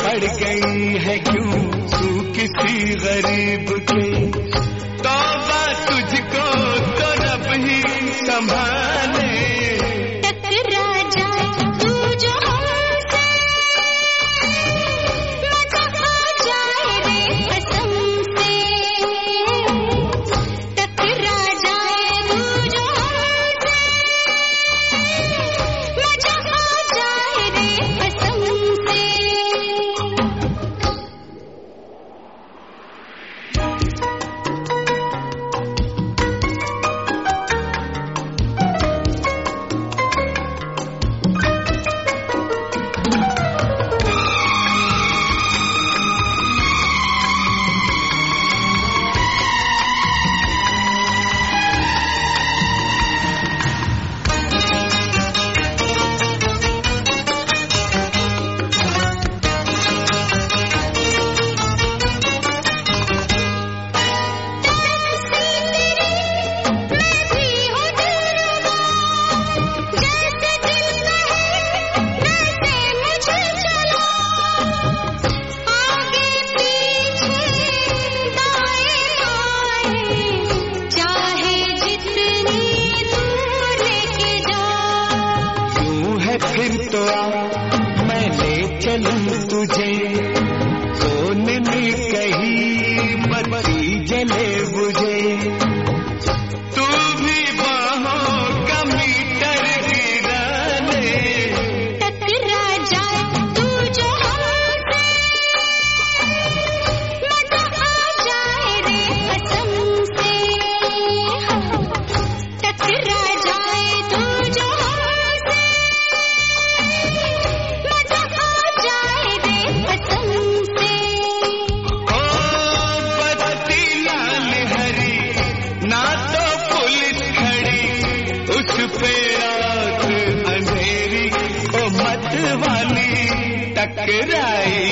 पड़ गई है क्यों तू किसी गरीब के, तौबा तुझको तो रब ही संभाले। टकरा जाए तू जो हमसे, मजा आ जाए रे कसम से। टकरा जाए तू जो हमसे, मजा आ जाए रे कसम से। फिर तो आ मैं ले चलूं तुझे, सोने में कहीं बत्ती जले बुझे, तू भी बाहों का मीटर गिरा ले। टकरा जाए तू जो हमसे, मजा आ जाए रे कसम से। टकरा जाए तू जो हमसे, मजा आ जाए रे कसम से। ओ बत्ती लाल हरी ना तो पुलिस खड़ी, उस पे रात अंधेरी ओ मत वाली टकराई